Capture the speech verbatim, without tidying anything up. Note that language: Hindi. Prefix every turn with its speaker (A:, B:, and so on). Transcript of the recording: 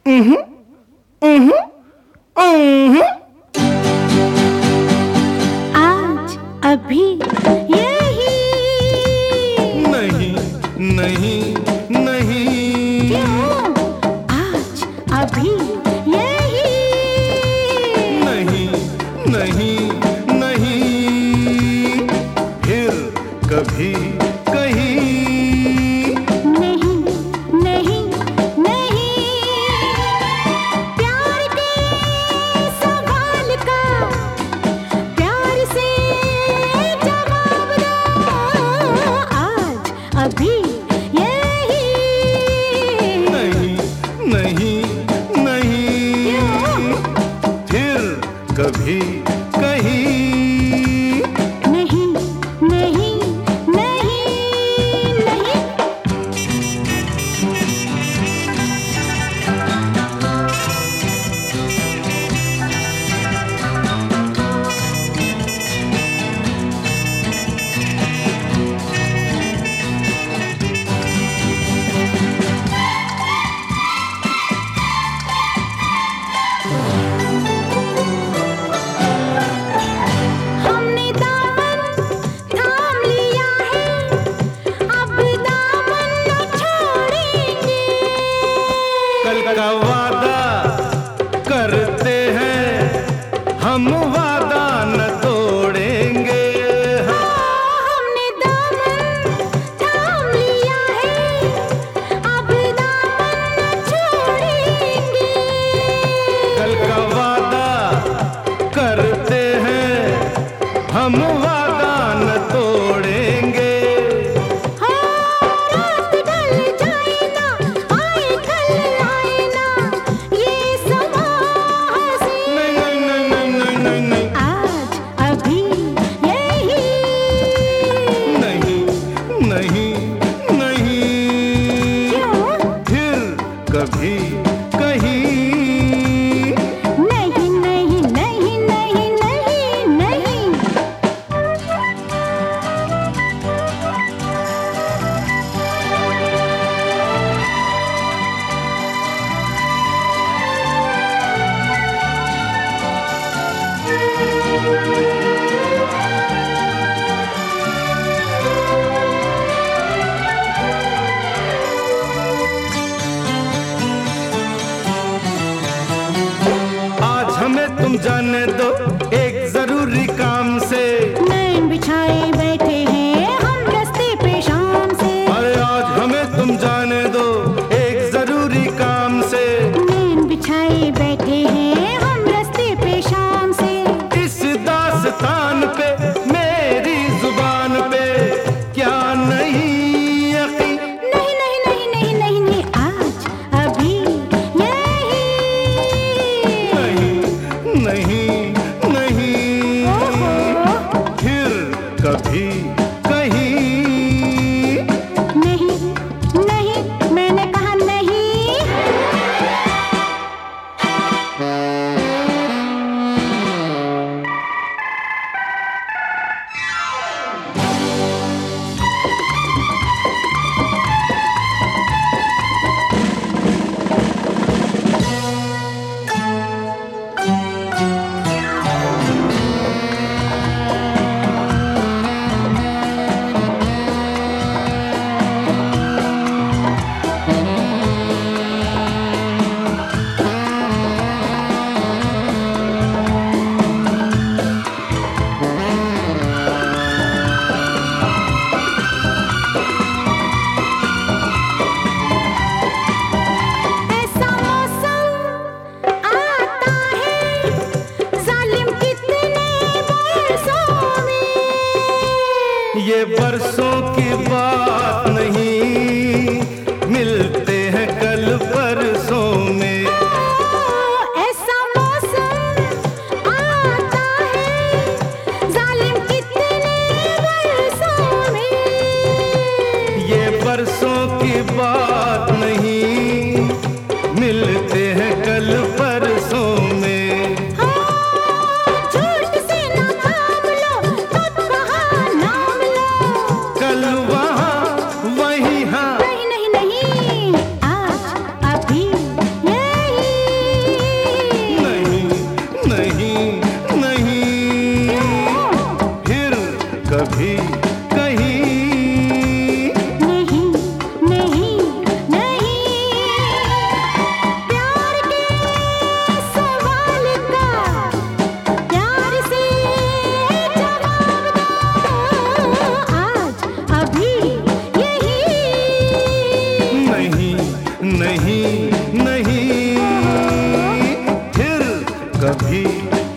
A: उहुं, उहुं, उहुं।
B: आज अभी यही
A: नहीं नहीं नहीं।
B: क्यों? आज अभी यही
A: नहीं नहीं नहीं। फिर कभी कहीं
B: नहीं नहीं नहीं। प्यार के सवाल का प्यार से जवाब दो। आज अभी यही
A: नहीं नहीं नहीं। फिर कभी कहीं
B: नहीं नहीं नहीं नहीं। हमने दामन थाम लिया है, अब दामन न छोड़ेंगे।
A: कल का वादा करते हैं हम, वादा न तोड़ेंगे।
B: हमने दामन थाम लिया है, अब दामन न छोड़ेंगे।
A: कल का वादा करते हैं हम, वादा न तोड़ेंगे।
B: रात ढल जाए ना, आए कल आए ना, ये समा हंसी।
A: नहीं नहीं नहीं नहीं नहीं
B: आज अभी यही
A: नहीं नहीं नहीं।
B: क्यों?
A: फिर कभी कहीं
B: नहीं नहीं नहीं नहीं नहीं नहीं।
A: आज हमें तुम जाने दो एक जरूरी काम से।
B: नैन बिछाए बैठे हैं हम रास्ते पे शाम से।
A: अरे आज हमें तुम जाने दो एक जरूरी काम से।
B: नैन बिछाए बैठे हैं हम रास्ते पे शाम से।
A: इस दास्तान पे मेरी जुबान पे क्या नहीं यकीन।
B: नहीं नहीं नहीं नहीं नहीं नहीं। आज अभी यही
A: नहीं नहीं नहीं।
B: ओहो।
A: फिर कभी कहीं
B: नहीं नहीं, मैंने कहा नहीं। ऐसा मौसम आता है जालिम कितने बरसों में।
A: ये बरसों की बात नहीं, मिलते हैं कल परसों में।
B: ऐसा मौसम आता है जालिम कितने बरसों में।
A: ये बरसों की बात नहीं, मिलते हैं कल परसों में।
B: झूठ से ना काम लो, खुद कहा नाम लो।
A: कल वहाँ वही हाँ।
B: नहीं नहीं नहीं। आज अभी यही
A: भी